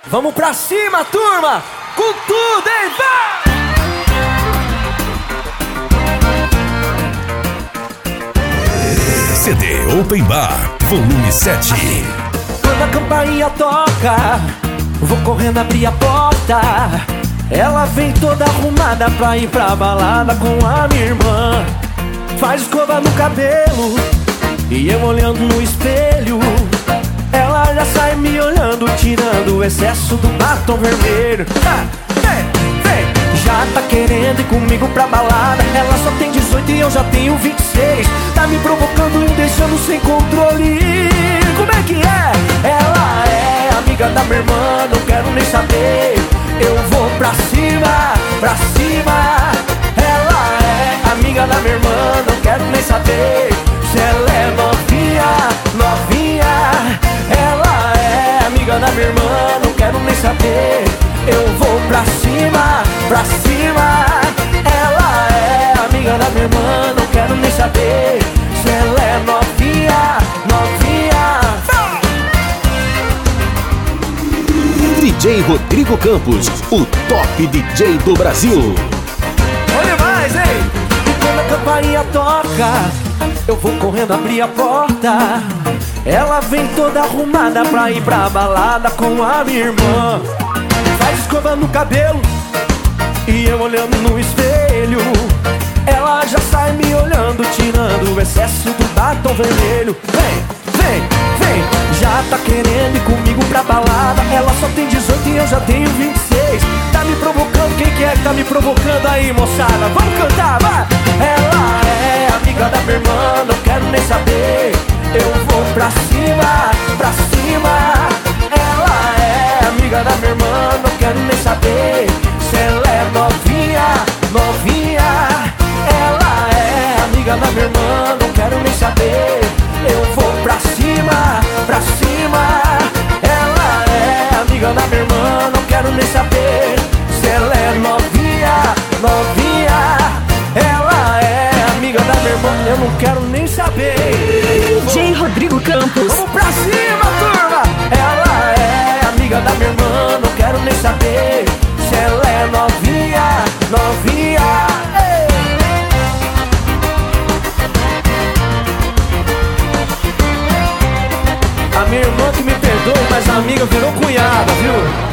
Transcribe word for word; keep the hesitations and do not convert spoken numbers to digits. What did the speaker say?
Vamos pra cima, turma! Com tudo, hein? Vai! C D Open Bar, volume sete. Quando a campainha toca, vou correndo abrir a porta. Ela vem toda arrumada pra ir pra balada com a minha irmã. Faz escova no cabelo e eu olhando no espelho. Ela já sai me olhando, tirando o excesso do batom vermelho. ah, Vem, vem, já tá querendo ir comigo pra balada. Ela só tem dezoito e eu já tenho vinte e seis. Tá me provocando e deixando sem controle. Como é que é? Ela é amiga da minha irmã, não quero nem saber. Eu vou pra cima, pra cima. Ela é amiga da minha irmã, não quero nem saber se ela é novinha, novinha. Ela é amiga da minha irmã, não quero nem saber. Eu vou pra cima, pra cima. Ela é amiga da minha irmã, não quero nem saber se ela é novinha, novinha. D J Rodrigo Campos, o top D J do Brasil. Olha mais, hein? E quando a campainha toca, eu vou correndo abrir a porta. Ela vem toda arrumada pra ir pra balada com a minha irmã. Faz escova no cabelo e eu olhando no espelho. Ela já sai me olhando, tirando o excesso do batom vermelho. Vem, vem, vem, já tá querendo ir comigo pra balada. Ela só tem dezoito e eu já tenho vinte e seis. Tá me provocando, quem que é que tá me provocando aí, moçada? Vamos cantar, vai! Ela é amiga da minha irmã, não quero nem saber. Eu vou pra cima, pra cima. Ela é amiga da minha irmã, não quero nem saber se ela é novinha, novinha. Ela é amiga da minha irmã, não quero nem saber. Eu vou pra cima, pra cima. Ela é amiga da minha irmã, não quero nem saber se ela é novinha, novinha. Ela é amiga da minha irmã, eu não quero nem saber. D J Rodrigo Campos. Vamos pra cima, turma! Ela é amiga da minha irmã, não quero nem saber se ela é novinha, novinha. Ei! A minha irmã que me perdoe, mas a amiga virou cunhada, viu?